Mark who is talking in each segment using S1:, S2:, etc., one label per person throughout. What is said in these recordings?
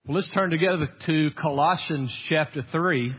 S1: Well, let's turn together to Colossians chapter 3.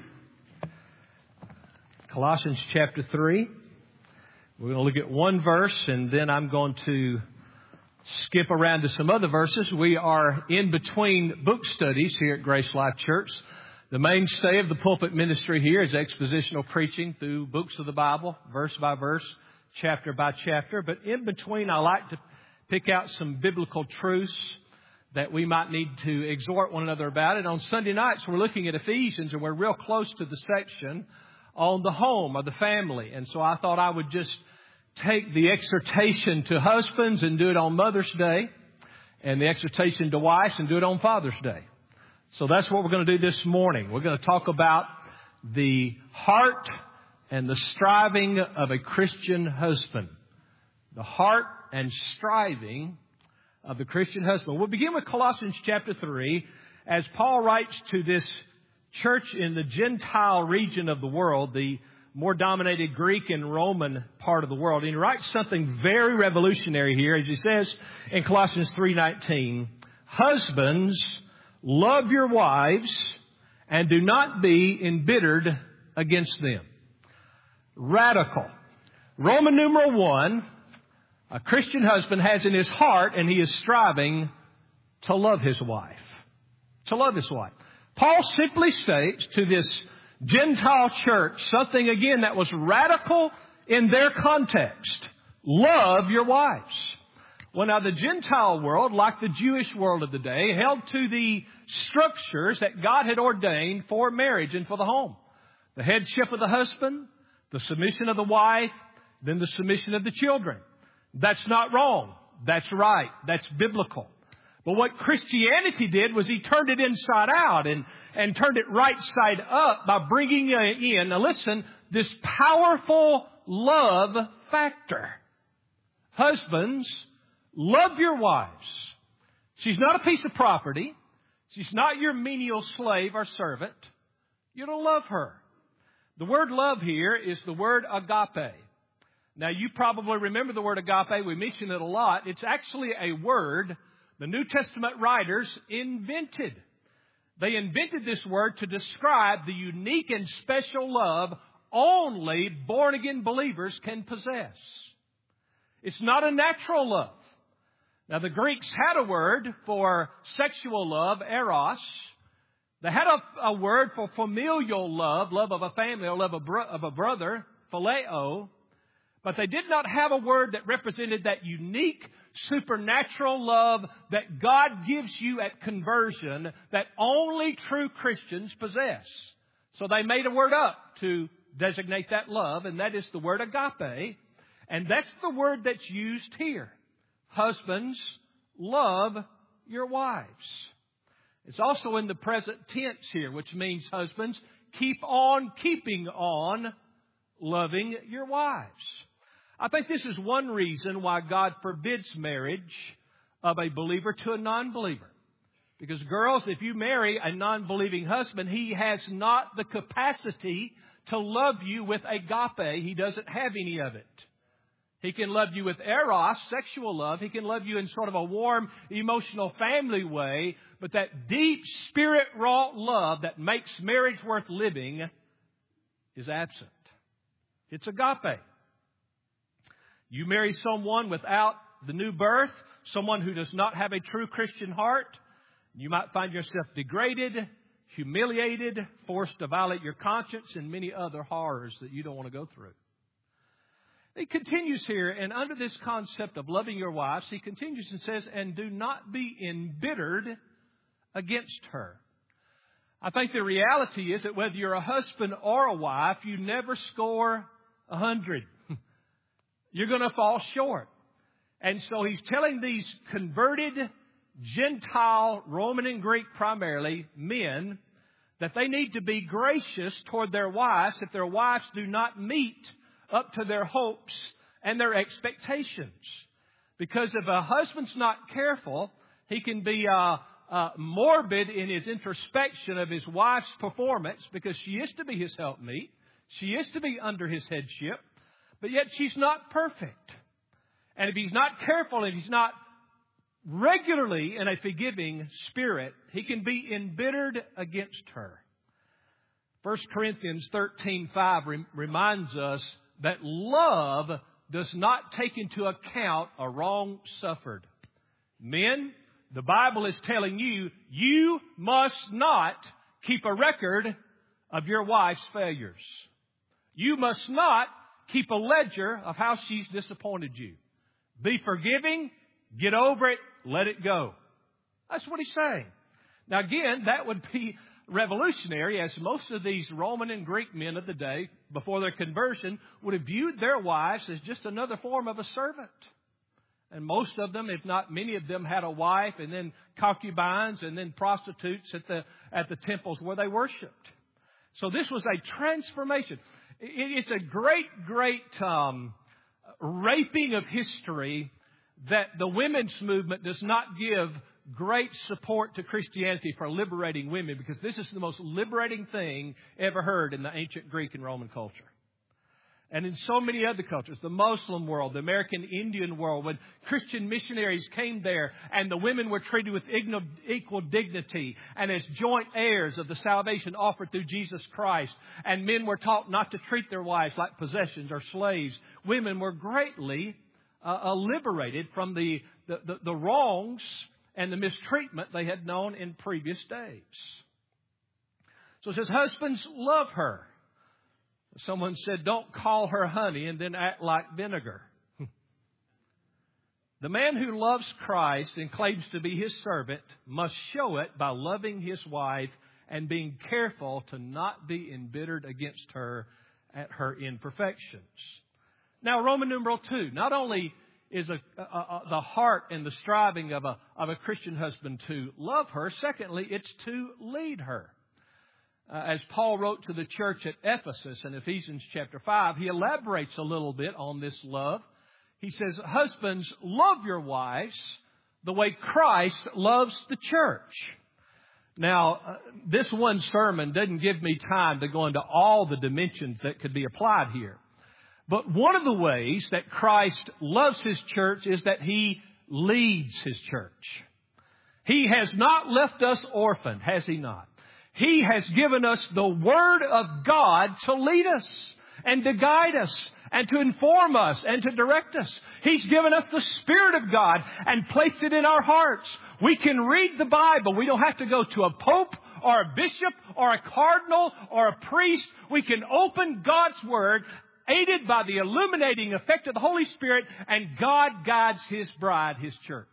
S1: Colossians chapter 3. We're going to look at one verse, and then I'm going to skip around to some other verses. We are in between book studies here at Grace Life Church. The mainstay of the pulpit ministry here is expositional preaching through books of the Bible, verse by verse, chapter by chapter. But in between, I like to pick out some biblical truths that we might need to exhort one another about. And on Sunday nights, we're looking at Ephesians, and we're real close to the section on the home or the family. And so I thought I would just take the exhortation to husbands and do it on Mother's Day, and the exhortation to wives and do it on Father's Day. So that's what we're going to do this morning. We're going to talk about the heart and the striving of a Christian husband. The heart and striving of the Christian husband. We'll begin with Colossians chapter 3 as Paul writes to this church in the Gentile region of the world, the more dominated Greek and Roman part of the world. And he writes something very revolutionary here as he says in Colossians 3:19, "Husbands, love your wives and do not be embittered against them." Radical. Roman numeral 1, a Christian husband has in his heart, and he is striving to love his wife. To love his wife. Paul simply states to this Gentile church something, again, that was radical in their context. Love your wives. Well, now, the Gentile world, like the Jewish world of the day, held to the structures that God had ordained for marriage and for the home. The headship of the husband, the submission of the wife, then the submission of the children. That's not wrong. That's right. That's biblical. But what Christianity did was he turned it inside out and turned it right side up by bringing in, now listen, this powerful love factor. Husbands, love your wives. She's not a piece of property. She's not your menial slave or servant. You're to love her. The word love here is the word agape. Now, you probably remember the word agape. We mention it a lot. It's actually a word the New Testament writers invented. They invented this word to describe the unique and special love only born-again believers can possess. It's not a natural love. Now, the Greeks had a word for sexual love, eros. They had a word for familial love, love of a family or love of a brother, phileo. But they did not have a word that represented that unique supernatural love that God gives you at conversion that only true Christians possess. So they made a word up to designate that love, and that is the word agape. And that's the word that's used here. Husbands, love your wives. It's also in the present tense here, which means husbands, keep on keeping on loving your wives. I think this is one reason why God forbids marriage of a believer to a non-believer. Because girls, if you marry a non-believing husband, he has not the capacity to love you with agape. He doesn't have any of it. He can love you with eros, sexual love. He can love you in sort of a warm, emotional family way. But that deep, spirit-wrought love that makes marriage worth living is absent. It's agape. You marry someone without the new birth, someone who does not have a true Christian heart, you might find yourself degraded, humiliated, forced to violate your conscience, and many other horrors that you don't want to go through. He continues here, and under this concept of loving your wives, he continues and says, and do not be embittered against her. I think the reality is that whether you're a husband or a wife, you never score 100. You're going to fall short. And so he's telling these converted Gentile, Roman and Greek primarily, men, that they need to be gracious toward their wives if their wives do not meet up to their hopes and their expectations. Because if a husband's not careful, he can be morbid in his introspection of his wife's performance because she is to be his helpmeet. She is to be under his headship. But yet she's not perfect. And if he's not careful, if he's not regularly in a forgiving spirit, he can be embittered against her. 1 Corinthians 13:5 reminds us that love does not take into account a wrong suffered. Men, the Bible is telling you, you must not keep a record of your wife's failures. You must not keep a ledger of how she's disappointed you. Be forgiving, get over it, let it go. That's what he's saying. Now again, that would be revolutionary, as most of these Roman and Greek men of the day, before their conversion, would have viewed their wives as just another form of a servant. And most of them, if not many of them, had a wife and then concubines and then prostitutes at the temples where they worshipped. So this was a transformation. It's a great raping of history that the women's movement does not give great support to Christianity for liberating women, because this is the most liberating thing ever heard in the ancient Greek and Roman culture. And in so many other cultures, the Muslim world, the American Indian world, when Christian missionaries came there and the women were treated with equal dignity and as joint heirs of the salvation offered through Jesus Christ, and men were taught not to treat their wives like possessions or slaves, women were greatly liberated from the wrongs and the mistreatment they had known in previous days. So it says, husbands, love her. Someone said, don't call her honey and then act like vinegar. The man who loves Christ and claims to be his servant must show it by loving his wife and being careful to not be embittered against her at her imperfections. Now, Roman numeral 2, not only is the heart and the striving of a Christian husband to love her, secondly, it's to lead her. As Paul wrote to the church at Ephesus in Ephesians chapter 5, he elaborates a little bit on this love. He says, husbands, love your wives the way Christ loves the church. Now, this one sermon doesn't give me time to go into all the dimensions that could be applied here. But one of the ways that Christ loves His church is that He leads His church. He has not left us orphaned, has He not? He has given us the Word of God to lead us and to guide us and to inform us and to direct us. He's given us the Spirit of God and placed it in our hearts. We can read the Bible. We don't have to go to a pope or a bishop or a cardinal or a priest. We can open God's Word, aided by the illuminating effect of the Holy Spirit, and God guides His bride, His church.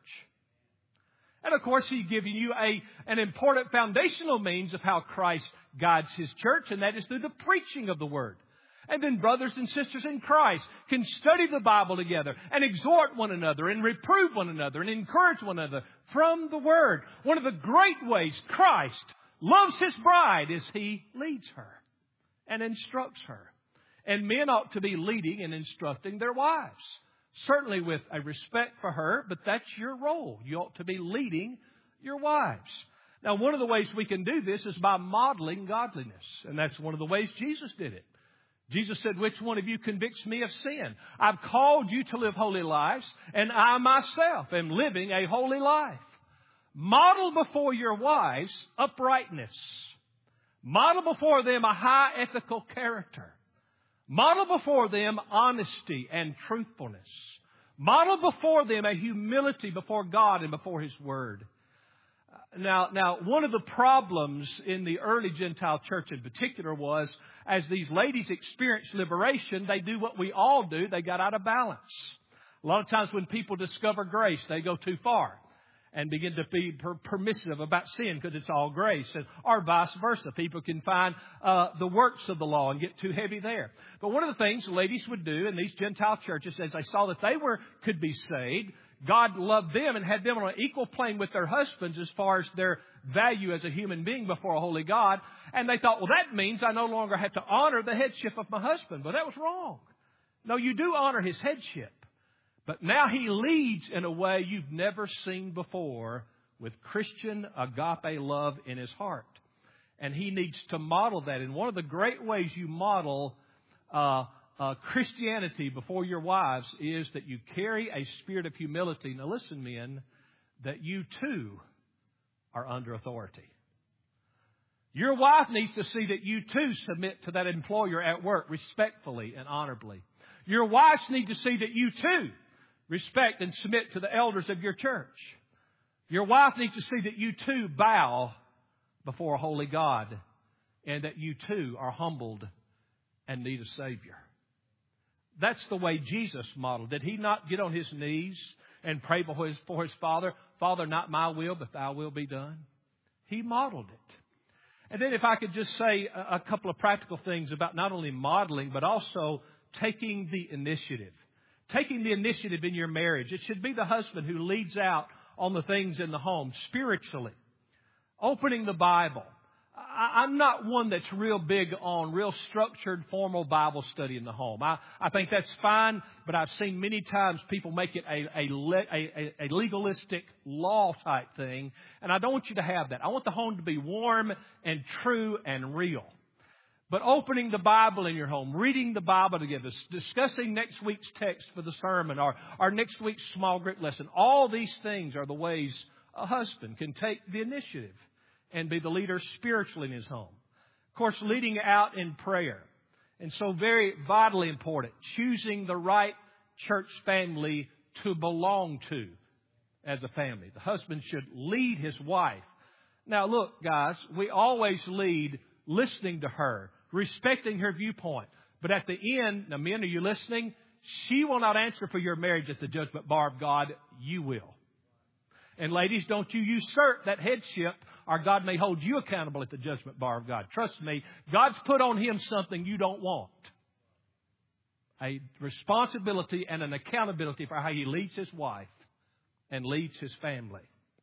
S1: And of course, He's giving you an important foundational means of how Christ guides His church, and that is through the preaching of the Word. And then brothers and sisters in Christ can study the Bible together and exhort one another and reprove one another and encourage one another from the Word. One of the great ways Christ loves His bride is He leads her and instructs her. And men ought to be leading and instructing their wives. Certainly with a respect for her, but that's your role. You ought to be leading your wives. Now, one of the ways we can do this is by modeling godliness. And that's one of the ways Jesus did it. Jesus said, which one of you convicts me of sin? I've called you to live holy lives, and I myself am living a holy life. Model before your wives uprightness. Model before them a high ethical character. Model before them honesty and truthfulness. Model before them a humility before God and before His Word. Now, one of the problems in the early Gentile church in particular was, as these ladies experienced liberation, they do what we all do. They got out of balance. A lot of times when people discover grace, they go too far and begin to be permissive about sin because it's all grace. Or vice versa. People can find the works of the law and get too heavy there. But one of the things ladies would do in these Gentile churches, as they saw that they could be saved, God loved them and had them on an equal plane with their husbands as far as their value as a human being before a holy God. And they thought, well, that means I no longer have to honor the headship of my husband. But that was wrong. No, you do honor his headship. But now he leads in a way you've never seen before with Christian agape love in his heart. And he needs to model that. And one of the great ways you model Christianity before your wives is that you carry a spirit of humility. Now listen, men, that you too are under authority. Your wife needs to see that you too submit to that employer at work respectfully and honorably. Your wives need to see that you too respect and submit to the elders of your church. Your wife needs to see that you too bow before a holy God and that you too are humbled and need a Savior. That's the way Jesus modeled. Did He not get on His knees and pray for His Father? Father, not my will, but Thy will be done. He modeled it. And then if I could just say a couple of practical things about not only modeling, but also taking the initiative. Taking the initiative in your marriage. It should be the husband who leads out on the things in the home spiritually. Opening the Bible. I'm not one that's real big on real structured, formal Bible study in the home. I think that's fine, but I've seen many times people make it a legalistic law type thing, and I don't want you to have that. I want the home to be warm and true and real. But opening the Bible in your home, reading the Bible together, discussing next week's text for the sermon or next week's small group lesson, all these things are the ways a husband can take the initiative and be the leader spiritually in his home. Of course, leading out in prayer. And so very vitally important, choosing the right church family to belong to as a family. The husband should lead his wife. Now look, guys, we always lead listening to her, respecting her viewpoint. But at the end, now men, are you listening? She will not answer for your marriage at the judgment bar of God. You will. And ladies, don't you usurp that headship, or God may hold you accountable at the judgment bar of God. Trust me, God's put on Him something you don't want. A responsibility and an accountability for how He leads His wife and leads His family.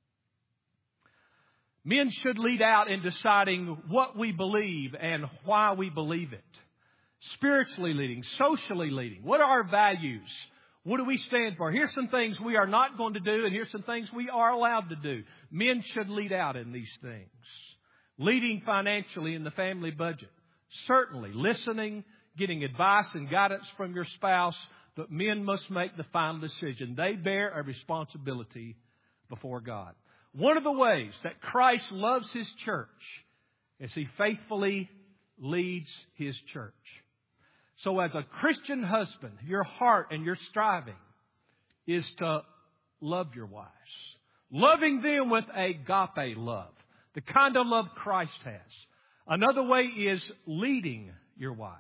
S1: Men should lead out in deciding what we believe and why we believe it. Spiritually leading, socially leading. What are our values? What do we stand for? Here's some things we are not going to do, and here's some things we are allowed to do. Men should lead out in these things. Leading financially in the family budget. Certainly, listening, getting advice and guidance from your spouse, but men must make the final decision. They bear a responsibility before God. One of the ways that Christ loves His church is He faithfully leads His church. So as a Christian husband, your heart and your striving is to love your wives. Loving them with agape love, the kind of love Christ has. Another way is leading your wives.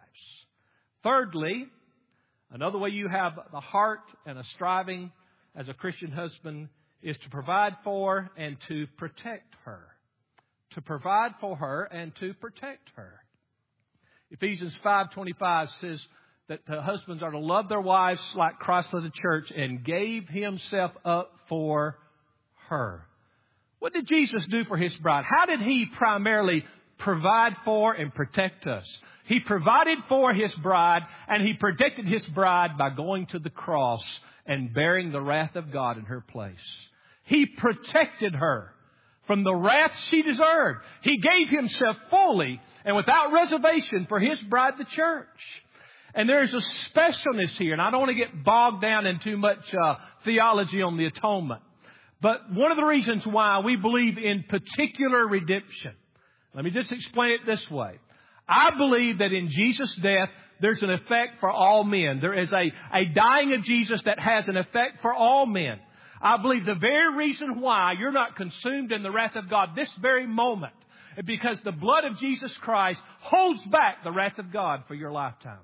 S1: Thirdly, another way you have the heart and a striving as a Christian husband is to provide for and to protect her. To provide for her and to protect her. Ephesians 5:25 says that the husbands are to love their wives like Christ loved the church and gave Himself up for her. What did Jesus do for His bride? How did He primarily provide for and protect us? He provided for His bride and He protected His bride by going to the cross and bearing the wrath of God in her place. He protected her from the wrath she deserved. He gave Himself fully and without reservation for His bride, the church. And there's a specialness here, and I don't want to get bogged down in too much theology on the atonement. But one of the reasons why we believe in particular redemption, let me just explain it this way. I believe that in Jesus' death, there's an effect for all men. There is a dying of Jesus that has an effect for all men. I believe the very reason why you're not consumed in the wrath of God this very moment is because the blood of Jesus Christ holds back the wrath of God for your lifetime.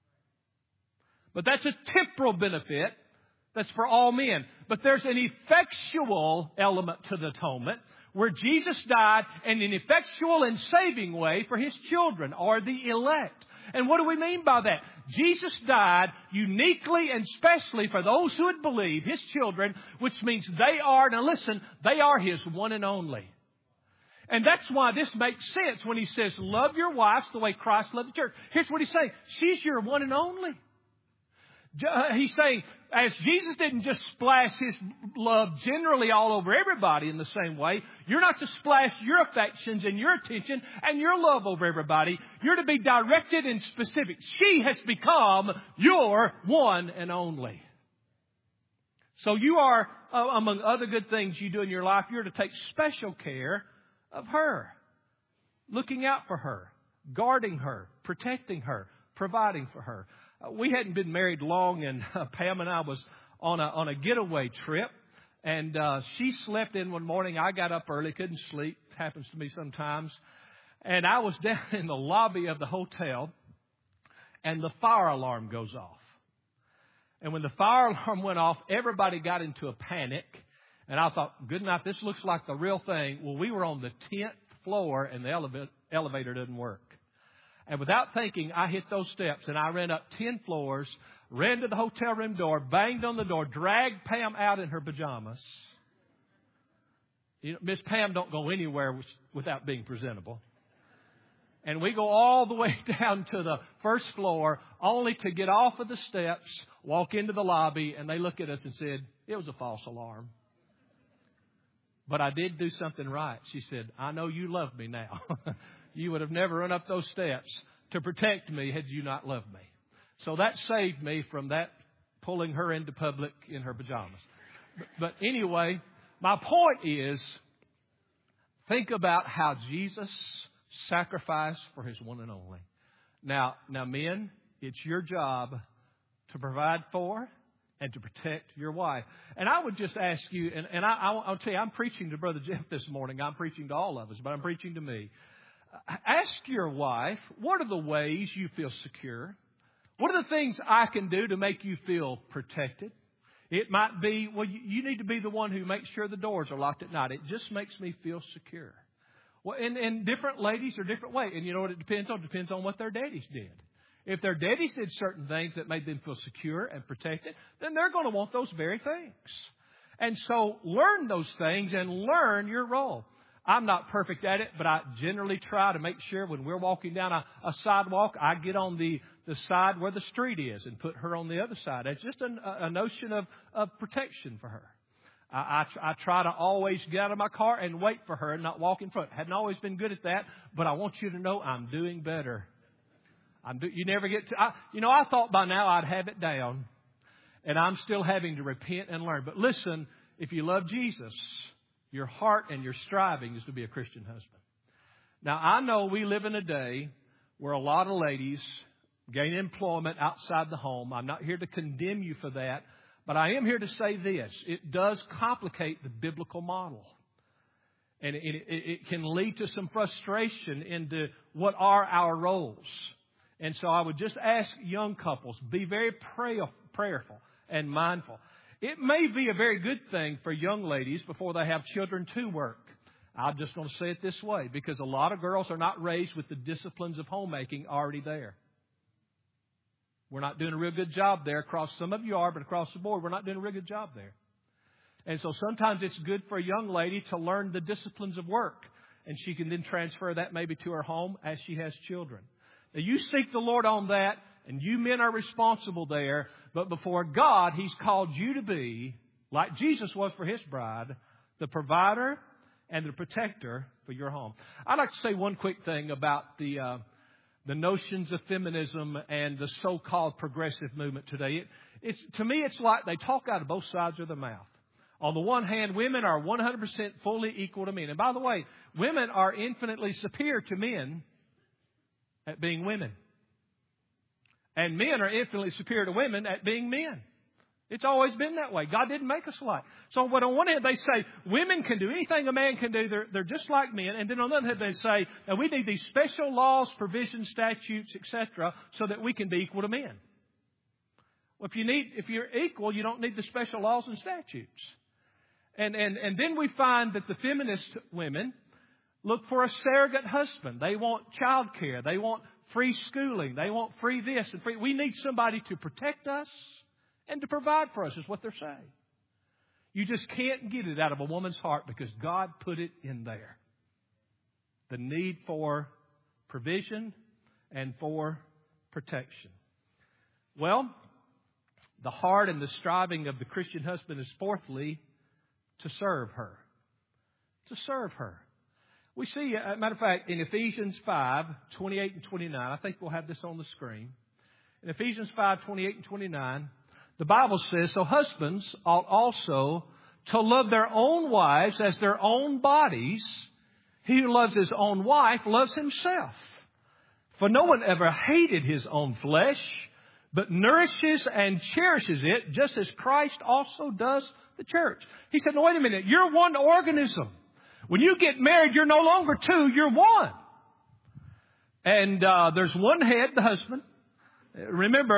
S1: But that's a temporal benefit that's for all men. But there's an effectual element to the atonement where Jesus died in an effectual and saving way for His children or the elect. And what do we mean by that? Jesus died uniquely and specially for those who would believe, His children, which means they are, now listen, they are His one and only. And that's why this makes sense when He says, love your wives the way Christ loved the church. Here's what He's saying. She's your one and only. He's saying, as Jesus didn't just splash His love generally all over everybody in the same way, you're not to splash your affections and your attention and your love over everybody. You're to be directed and specific. She has become your one and only. So you are, among other good things you do in your life, you're to take special care of her, looking out for her, guarding her, protecting her, providing for her. We hadn't been married long, and Pam and I was on a getaway trip, and she slept in one morning. I got up early, couldn't sleep. It happens to me sometimes. And I was down in the lobby of the hotel, and the fire alarm goes off. And when the fire alarm went off, everybody got into a panic. And I thought, good enough, this looks like the real thing. Well, we were on the 10th floor, and the elevator didn't work. And without thinking, I hit those steps, and I ran up 10 floors, ran to the hotel room door, banged on the door, dragged Pam out in her pajamas. You know, Miss Pam don't go anywhere without being presentable. And we go all the way down to the first floor, only to get off of the steps, walk into the lobby, and they look at us and said, it was a false alarm. But I did do something right. She said, I know you love me now. You would have never run up those steps to protect me had you not loved me. So that saved me from that pulling her into public in her pajamas. But anyway, my point is, think about how Jesus sacrificed for His one and only. Now, men, it's your job to provide for and to protect your wife. And I would just ask you, and I'll tell you, I'm preaching to Brother Jeff this morning. I'm preaching to all of us, but I'm preaching to me. Ask your wife, what are the ways you feel secure? What are the things I can do to make you feel protected? It might be, well, you need to be the one who makes sure the doors are locked at night. It just makes me feel secure. Well, and different ladies are different ways. And you know what it depends on? It depends on what their daddies did. If their daddies did certain things that made them feel secure and protected, then they're going to want those very things. And so learn those things and learn your role. I'm not perfect at it, but I generally try to make sure when we're walking down a sidewalk, I get on the side where the street is and put her on the other side. It's just a notion of protection for her. I try to always get out of my car and wait for her and not walk in front. Hadn't always been good at that, but I want you to know I'm doing better. You never get to... I thought by now I'd have it down, and I'm still having to repent and learn. But listen, if you love Jesus, your heart and your striving is to be a Christian husband. Now, I know we live in a day where a lot of ladies gain employment outside the home. I'm not here to condemn you for that, but I am here to say this. It does complicate the biblical model. And it can lead to some frustration into what are our roles. And so I would just ask young couples, be very prayerful and mindful. It may be a very good thing for young ladies before they have children to work. I'm just going to say it this way, because a lot of girls are not raised with the disciplines of homemaking already there. We're not doing a real good job there. Some of you are, but across the board, we're not doing a real good job there. And so sometimes it's good for a young lady to learn the disciplines of work, and she can then transfer that maybe to her home as she has children. Now, you seek the Lord on that, and you men are responsible there. But before God, He's called you to be, like Jesus was for His bride, the provider and the protector for your home. I'd like to say one quick thing about the notions of feminism and the so-called progressive movement today. To me, it's like they talk out of both sides of their mouth. On the one hand, women are 100% fully equal to men. And by the way, women are infinitely superior to men at being women. And men are infinitely superior to women at being men. It's always been that way. God didn't make us alike. So on one hand, they say women can do anything a man can do. They're just like men. And then on the other hand, they say, now we need these special laws, provisions, statutes, etc., so that we can be equal to men. Well, if you're equal, you don't need the special laws and statutes. And then we find that the feminist women look for a surrogate husband. They want child care. They want free schooling. They want free this and free. We need somebody to protect us and to provide for us, is what they're saying. You just can't get it out of a woman's heart because God put it in there. The need for provision and for protection. Well, the heart and the striving of the Christian husband is fourthly to serve her. To serve her. We see, as a matter of fact, in Ephesians 5, 28 and 29, I think we'll have this on the screen. In Ephesians 5, 28 and 29, The Bible says, so husbands ought also to love their own wives as their own bodies. He who loves his own wife loves himself. For no one ever hated his own flesh, but nourishes and cherishes it, just as Christ also does the church. He said, no, wait a minute, you're one organism. When you get married, you're no longer two, you're one. And there's one head, the husband. Remember,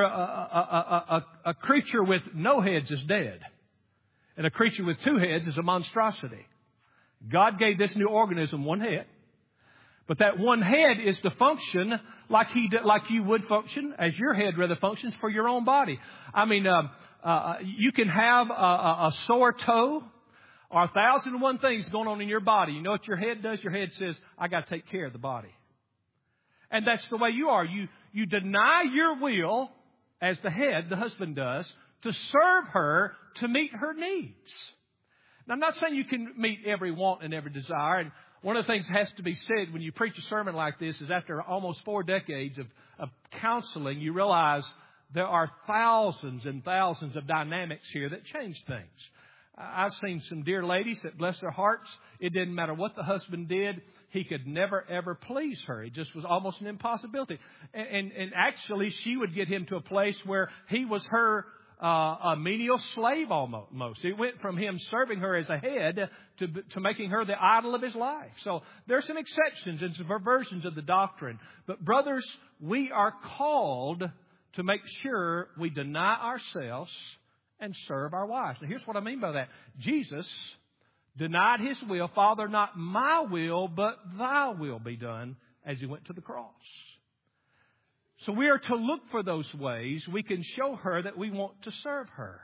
S1: a creature with no heads is dead. And a creature with two heads is a monstrosity. God gave this new organism one head. But that one head is to function like you would function, as your head rather functions for your own body. I mean, you can have a sore toe or 1,001 things going on in your body. You know what your head does? Your head says, I got to take care of the body. And that's the way you are. You deny your will, as the head, the husband does, to serve her, to meet her needs. Now, I'm not saying you can meet every want and every desire. And one of the things that has to be said when you preach a sermon like this is after almost 4 decades of counseling, you realize there are thousands and thousands of dynamics here that change things. I've seen some dear ladies that, bless their hearts, it didn't matter what the husband did. He could never, ever please her. It just was almost an impossibility. And actually, she would get him to a place where he was her a menial slave almost. It went from him serving her as a head to making her the idol of his life. So there's some exceptions and some perversions of the doctrine. But brothers, we are called to make sure we deny ourselves and serve our wives. Now here's what I mean by that. Jesus denied his will. Father, not my will, but thy will be done, as he went to the cross. So we are to look for those ways we can show her that we want to serve her.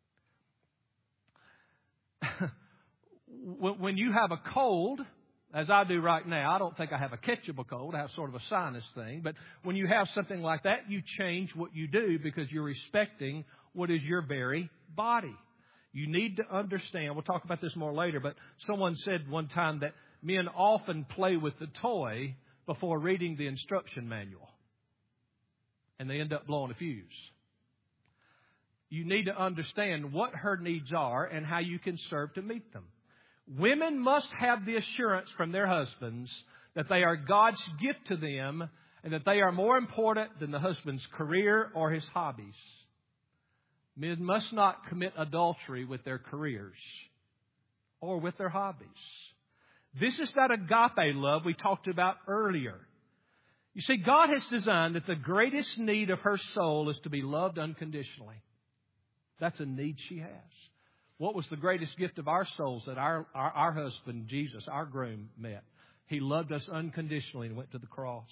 S1: When you have a cold, as I do right now, I don't think I have a catchable cold. I have sort of a sinus thing. But when you have something like that, you change what you do because you're respecting what is your very body. You need to understand, we'll talk about this more later, but someone said one time that men often play with the toy before reading the instruction manual. And they end up blowing a fuse. You need to understand what her needs are and how you can serve to meet them. Women must have the assurance from their husbands that they are God's gift to them and that they are more important than the husband's career or his hobbies. Men must not commit adultery with their careers or with their hobbies. This is that agape love we talked about earlier. You see, God has designed that the greatest need of her soul is to be loved unconditionally. That's a need she has. What was the greatest gift of our souls that our husband, Jesus, our groom, met? He loved us unconditionally and went to the cross.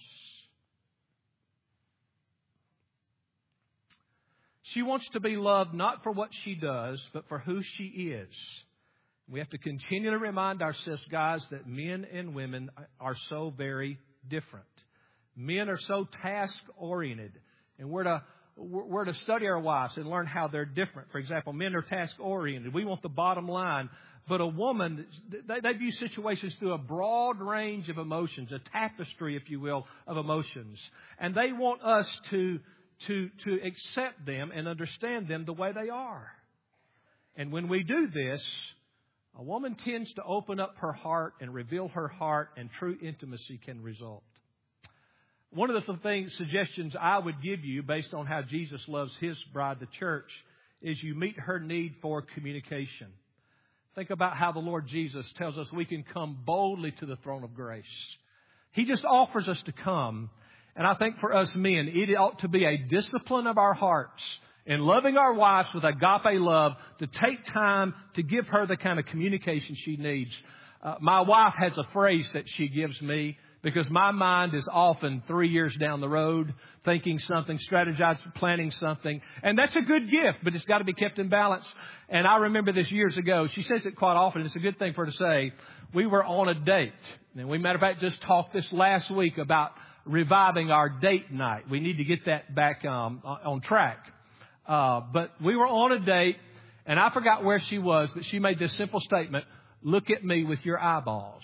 S1: She wants to be loved not for what she does, but for who she is. We have to continually remind ourselves, guys, that men and women are so very different. Men are so task-oriented, and we're to study our wives and learn how they're different. For example, men are task-oriented. We want the bottom line. But a woman, they view situations through a broad range of emotions, a tapestry, if you will, of emotions. And they want us to accept them and understand them the way they are. And when we do this, a woman tends to open up her heart and reveal her heart, and true intimacy can result. One of the suggestions I would give you based on how Jesus loves his bride, the church, is you meet her need for communication. Think about how the Lord Jesus tells us we can come boldly to the throne of grace. He just offers us to come. And I think for us men, it ought to be a discipline of our hearts in loving our wives with agape love to take time to give her the kind of communication she needs. My wife has a phrase that she gives me because my mind is often 3 years down the road, thinking something, strategizing, planning something. And that's a good gift, but it's got to be kept in balance. And I remember this years ago. She says it quite often. It's a good thing for her to say. We were on a date. And we, matter of fact, just talked this last week about reviving our date night. We need to get that back on track. But we were on a date, and I forgot where she was, but she made this simple statement: look at me with your eyeballs.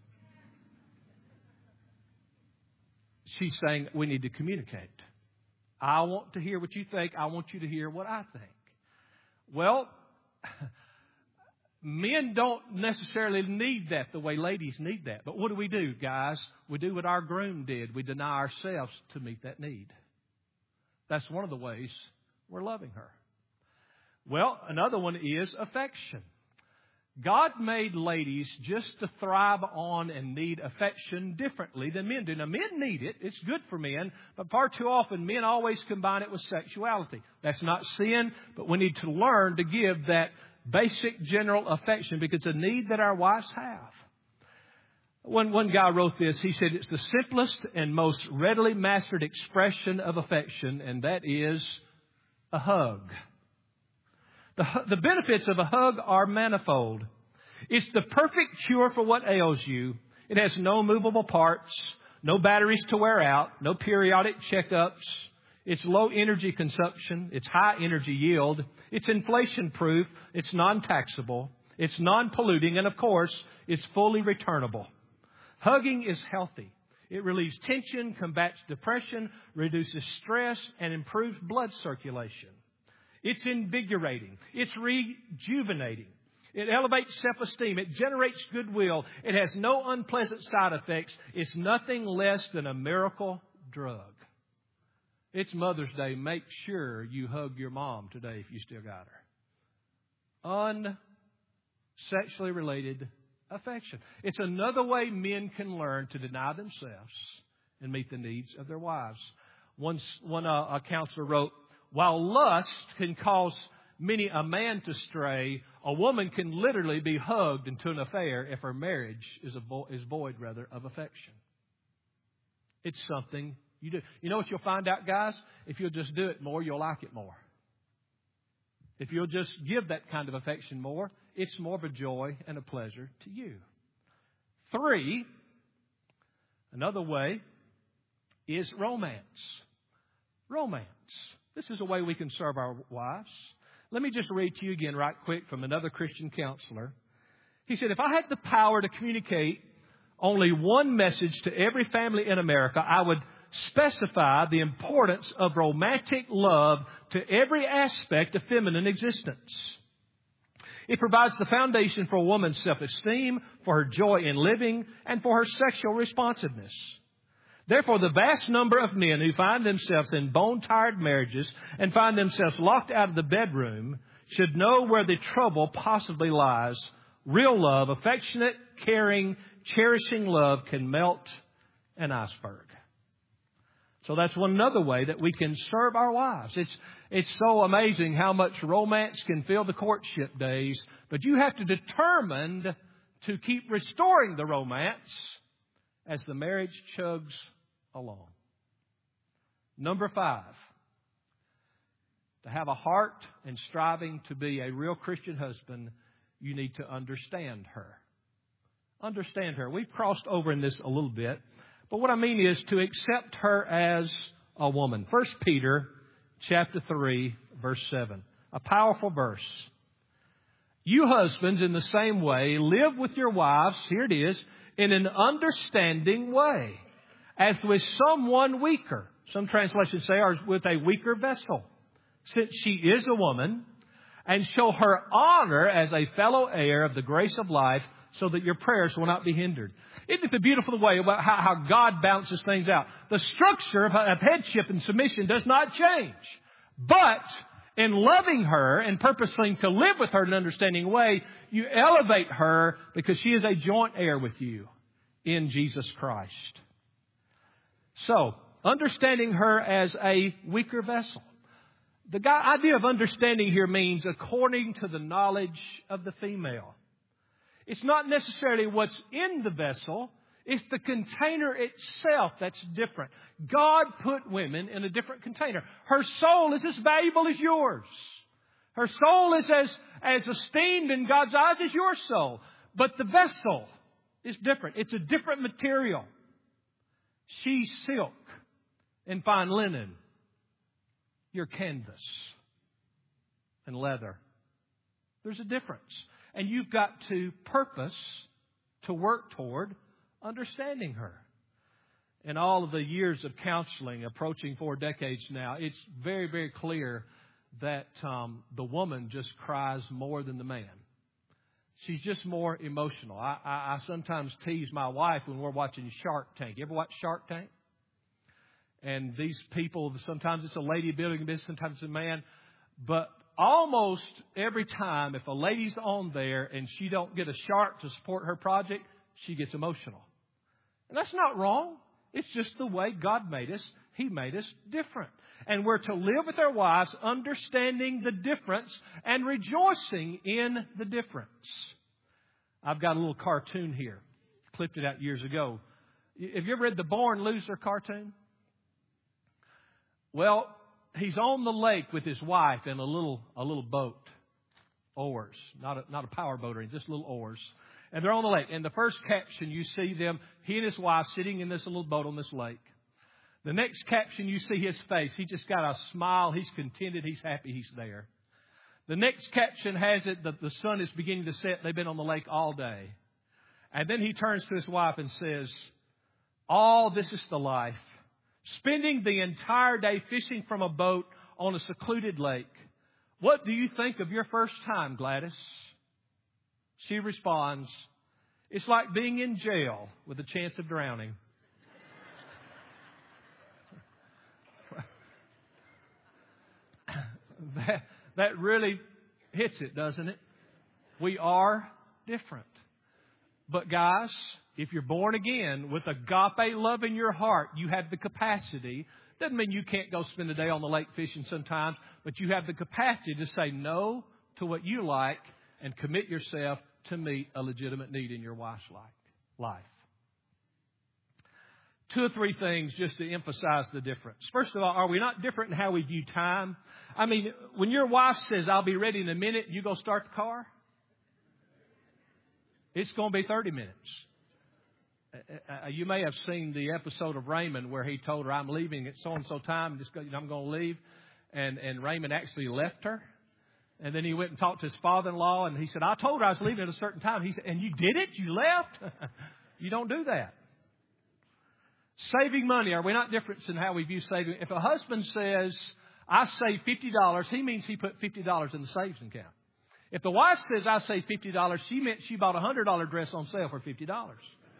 S1: She's saying we need to communicate. I want to hear what you think. I want you to hear what I think. Well, men don't necessarily need that the way ladies need that. But what do, guys? We do what our groom did. We deny ourselves to meet that need. That's one of the ways we're loving her. Well, another one is affection. God made ladies just to thrive on and need affection differently than men do. Now, men need it. It's good for men. But far too often, men always combine it with sexuality. That's not sin, but we need to learn to give that basic general affection because it's a need that our wives have. One guy wrote this. He said, it's the simplest and most readily mastered expression of affection, and that is a hug. The benefits of a hug are manifold. It's the perfect cure for what ails you. It has no movable parts, no batteries to wear out, no periodic checkups. It's low energy consumption. It's high energy yield. It's inflation proof. It's non-taxable. It's non-polluting. And of course, it's fully returnable. Hugging is healthy. It relieves tension, combats depression, reduces stress, and improves blood circulation. It's invigorating. It's rejuvenating. It elevates self-esteem. It generates goodwill. It has no unpleasant side effects. It's nothing less than a miracle drug. It's Mother's Day. Make sure you hug your mom today if you still got her. Unsexually related affection. It's another way men can learn to deny themselves and meet the needs of their wives. One counselor wrote, while lust can cause many a man to stray, a woman can literally be hugged into an affair if her marriage is void of affection. It's something you do. You know what you'll find out, guys? If you'll just do it more, you'll like it more. If you'll just give that kind of affection more, it's more of a joy and a pleasure to you. 3, another way is romance. Romance. This is a way we can serve our wives. Let me just read to you again right quick from another Christian counselor. He said, if I had the power to communicate only one message to every family in America, I would specify the importance of romantic love to every aspect of feminine existence. It provides the foundation for a woman's self-esteem, for her joy in living, and for her sexual responsiveness. Therefore, the vast number of men who find themselves in bone-tired marriages and find themselves locked out of the bedroom should know where the trouble possibly lies. Real love, affectionate, caring, cherishing love can melt an iceberg. So that's another way that we can serve our wives. It's so amazing how much romance can fill the courtship days, but you have to determine to keep restoring the romance as the marriage chugs along. Number 5, to have a heart and striving to be a real Christian husband, you need to understand her. Understand her. We've crossed over in this a little bit, but what I mean is to accept her as a woman. 1 Peter chapter 3, verse 7, a powerful verse. You husbands, in the same way, live with your wives, here it is, in an understanding way, as with someone weaker. Some translations say, or with a weaker vessel, since she is a woman, and show her honor as a fellow heir of the grace of life, so that your prayers will not be hindered. Isn't it the beautiful way about how God balances things out? The structure of headship and submission does not change. But in loving her and purposing to live with her in an understanding way, you elevate her because she is a joint heir with you in Jesus Christ. So, understanding her as a weaker vessel. The idea of understanding here means according to the knowledge of the female. It's not necessarily what's in the vessel. It's the container itself that's different. God put women in a different container. Her soul is as valuable as yours. Her soul is as esteemed in God's eyes as your soul. But the vessel is different. It's a different material. She's silk and fine linen. You're canvas and leather. There's a difference. And you've got to purpose to work toward understanding her. In all of the years of counseling, approaching 4 decades now, it's very, very clear that the woman just cries more than the man. She's just more emotional. I sometimes tease my wife when we're watching Shark Tank. You ever watch Shark Tank? And these people, sometimes it's a lady building a business, sometimes it's a man. But almost every time, if a lady's on there and she don't get a shark to support her project, she gets emotional. And that's not wrong. It's just the way God made us. He made us different. And we're to live with our wives, understanding the difference and rejoicing in the difference. I've got a little cartoon here. Clipped it out years ago. Have you ever read the Born Loser cartoon? Well, he's on the lake with his wife in a little boat. Oars. Not a power boat or anything, just little oars. And they're on the lake. And the first caption, you see them, he and his wife sitting in this little boat on this lake. The next caption, you see his face. He just got a smile. He's contented. He's happy he's there. The next caption has it that the sun is beginning to set. They've been on the lake all day. And then he turns to his wife and says, "All this is the life. Spending the entire day fishing from a boat on a secluded lake. What do you think of your first time, Gladys?" She responds, "It's like being in jail with a chance of drowning." That really hits it, doesn't it? We are different. But guys, if you're born again with agape love in your heart, you have the capacity. Doesn't mean you can't go spend a day on the lake fishing sometimes, but you have the capacity to say no to what you like and commit yourself to meet a legitimate need in your wife's life. 2 or 3 things just to emphasize the difference. First of all, are we not different in how we view time? I mean, when your wife says, "I'll be ready in a minute," you go start the car? It's going to be 30 minutes. You may have seen the episode of Raymond where he told her, "I'm leaving at so-and-so time. I'm going to leave." And Raymond actually left her. And then he went and talked to his father-in-law, and he said, "I told her I was leaving at a certain time." He said, "And you did it? You left?" You don't do that. Saving money. Are we not different in how we view saving? If a husband says, "I save $50, he means he put $50 in the savings account. If the wife says, "I save $50, she meant she bought a $100 dress on sale for $50.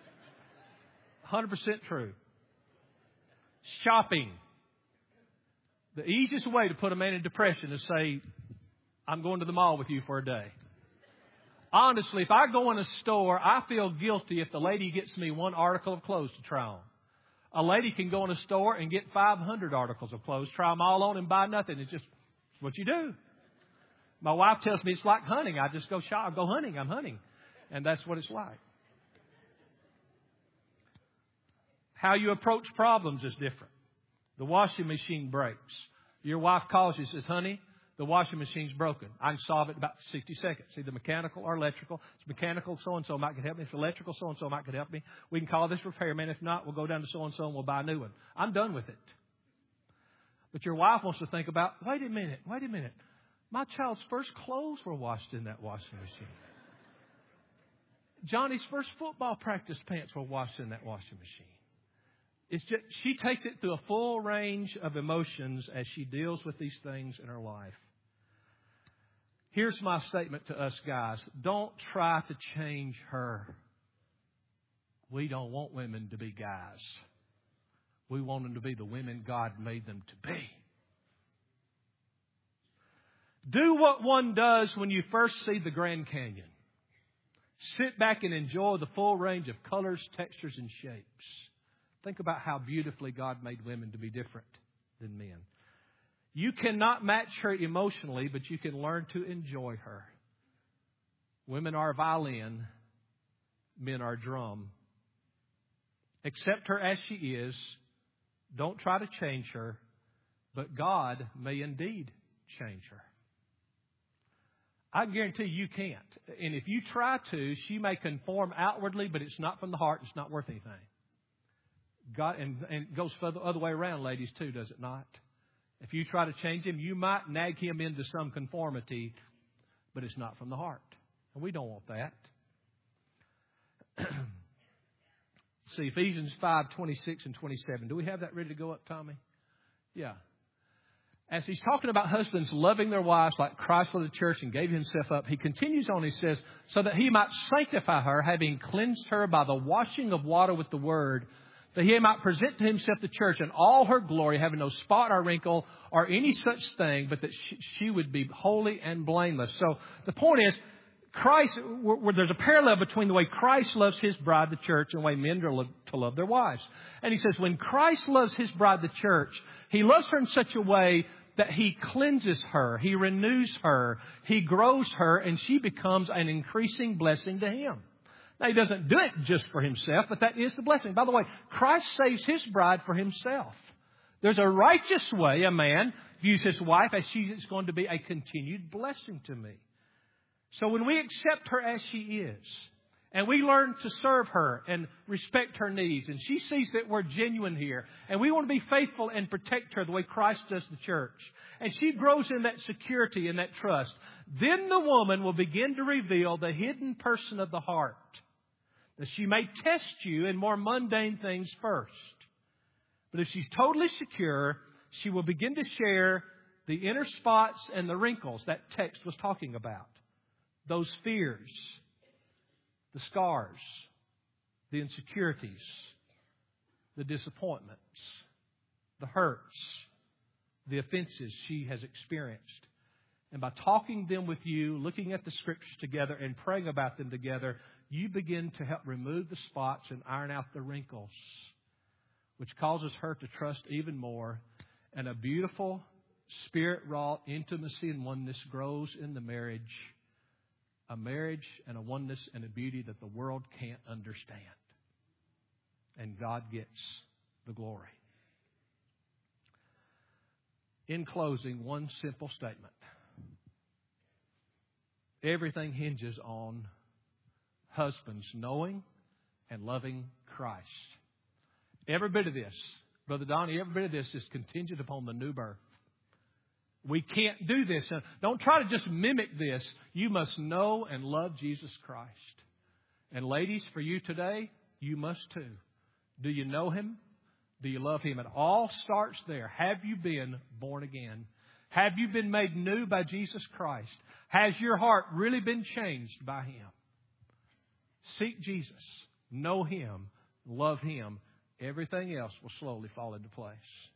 S1: 100% true. Shopping. The easiest way to put a man in depression is say, "I'm going to the mall with you for a day." Honestly, if I go in a store, I feel guilty if the lady gets me one article of clothes to try on. A lady can go in a store and get 500 articles of clothes, try them all on and buy nothing. It's what you do. My wife tells me it's like hunting. I just go shop, go hunting. I'm hunting. And that's what it's like. How you approach problems is different. The washing machine breaks. Your wife calls you and says, "Honey, the washing machine's broken. I can solve it in about 60 seconds. Either mechanical or electrical. It's mechanical, so-and-so might can help me. If it's electrical, so-and-so might can help me. We can call this repairman. If not, we'll go down to so-and-so and we'll buy a new one." I'm done with it. But your wife wants to think about, wait a minute. My child's first clothes were washed in that washing machine. Johnny's first football practice pants were washed in that washing machine. It's just, she takes it through a full range of emotions as she deals with these things in her life. Here's my statement to us guys. Don't try to change her. We don't want women to be guys. We want them to be the women God made them to be. Do what one does when you first see the Grand Canyon. Sit back and enjoy the full range of colors, textures, and shapes. Think about how beautifully God made women to be different than men. You cannot match her emotionally, but you can learn to enjoy her. Women are violin, men are drum. Accept her as she is. Don't try to change her, but God may indeed change her. I guarantee you can't. And if you try to, she may conform outwardly, but it's not from the heart. It's not worth anything. God, and it goes the other way around, ladies, too, does it not? If you try to change him, you might nag him into some conformity, but it's not from the heart. And we don't want that. See, Ephesians 5:26 and 27. Do we have that ready to go up, Tommy? Yeah. as he's talking about husbands loving their wives like Christ loved the church and gave himself up, he continues on, he says, so that he might sanctify her, having cleansed her by the washing of water with the word, that he might present to himself the church in all her glory, having no spot or wrinkle or any such thing, but that she would be holy and blameless. So the point is, Christ, where there's a parallel between the way Christ loves His bride, the church, and the way men are to love their wives. And he says, when Christ loves His bride, the church, He loves her in such a way that He cleanses her, He renews her, He grows her, and she becomes an increasing blessing to Him. Now, He doesn't do it just for Himself, but that is the blessing. By the way, Christ saves His bride for Himself. There's a righteous way a man views his wife as she is going to be a continued blessing to me. So when we accept her as she is, and we learn to serve her and respect her needs, and she sees that we're genuine here, and we want to be faithful and protect her the way Christ does the church, and she grows in that security and that trust, then the woman will begin to reveal the hidden person of the heart, that she may test you in more mundane things first. But if she's totally secure, she will begin to share the inner spots and the wrinkles that text was talking about. Those fears, the scars, the insecurities, the disappointments, the hurts, the offenses she has experienced. And by talking them with you, looking at the Scriptures together and praying about them together, you begin to help remove the spots and iron out the wrinkles, which causes her to trust even more. And a beautiful, Spirit-wrought intimacy and oneness grows in the marriage. A marriage and a oneness and a beauty that the world can't understand. And God gets the glory. In closing, one simple statement. Everything hinges on husbands knowing and loving Christ. Every bit of this, Brother Donnie, every bit of this is contingent upon the new birth. We can't do this. Don't try to just mimic this. You must know and love Jesus Christ. And ladies, for you today, you must too. Do you know Him? Do you love Him? It all starts there. Have you been born again? Have you been made new by Jesus Christ? Has your heart really been changed by Him? Seek Jesus. Know Him. Love Him. Everything else will slowly fall into place.